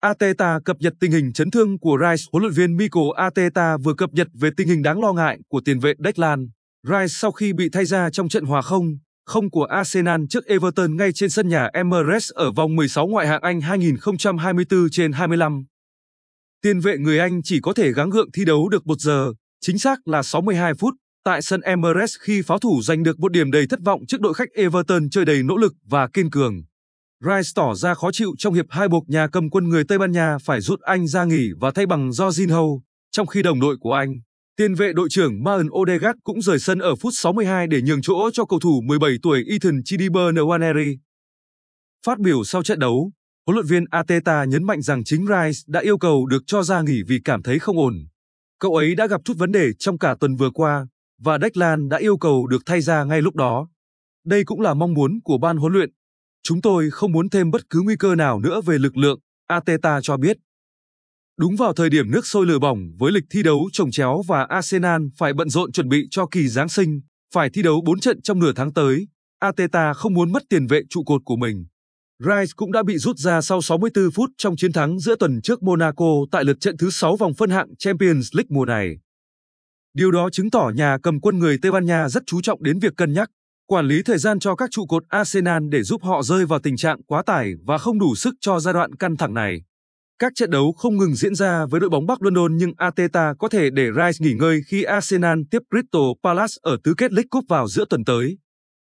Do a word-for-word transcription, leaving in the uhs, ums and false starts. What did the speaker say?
Arteta cập nhật tình hình chấn thương của Rice. Huấn luyện viên Mikel Arteta vừa cập nhật về tình hình đáng lo ngại của tiền vệ Declan Rice sau khi bị thay ra trong trận hòa không không của Arsenal trước Everton ngay trên sân nhà Emirates ở vòng mười sáu ngoại hạng Anh hai nghìn không trăm hai mươi tư trên hai mươi lăm. Tiền vệ người Anh chỉ có thể gắng gượng thi đấu được một giờ, chính xác là sáu mươi hai phút, tại sân Emirates khi pháo thủ giành được một điểm đầy thất vọng trước đội khách Everton chơi đầy nỗ lực và kiên cường. Rice tỏ ra khó chịu trong hiệp hai buộc nhà cầm quân người Tây Ban Nha phải rút anh ra nghỉ và thay bằng Jorginho, trong khi đồng đội của anh, tiền vệ đội trưởng Martin Odegaard cũng rời sân ở phút sáu mươi hai để nhường chỗ cho cầu thủ mười bảy tuổi Ethan Chidibe Nwaneri. Phát biểu sau trận đấu, huấn luyện viên Arteta nhấn mạnh rằng chính Rice đã yêu cầu được cho ra nghỉ vì cảm thấy không ổn. Cậu ấy đã gặp chút vấn đề trong cả tuần vừa qua, và Declan đã yêu cầu được thay ra ngay lúc đó. Đây cũng là mong muốn của ban huấn luyện. Chúng tôi không muốn thêm bất cứ nguy cơ nào nữa về lực lượng, Arteta cho biết. Đúng vào thời điểm nước sôi lửa bỏng với lịch thi đấu chồng chéo và Arsenal phải bận rộn chuẩn bị cho kỳ Giáng sinh, phải thi đấu bốn trận trong nửa tháng tới, Arteta không muốn mất tiền vệ trụ cột của mình. Rice cũng đã bị rút ra sau sáu mươi tư phút trong chiến thắng giữa tuần trước Monaco tại lượt trận thứ sáu vòng phân hạng Champions League mùa này. Điều đó chứng tỏ nhà cầm quân người Tây Ban Nha rất chú trọng đến việc cân nhắc, quản lý thời gian cho các trụ cột Arsenal để giúp họ rơi vào tình trạng quá tải và không đủ sức cho giai đoạn căng thẳng này. Các trận đấu không ngừng diễn ra với đội bóng Bắc London nhưng Arteta có thể để Rice nghỉ ngơi khi Arsenal tiếp Crystal Palace ở tứ kết League Cup vào giữa tuần tới.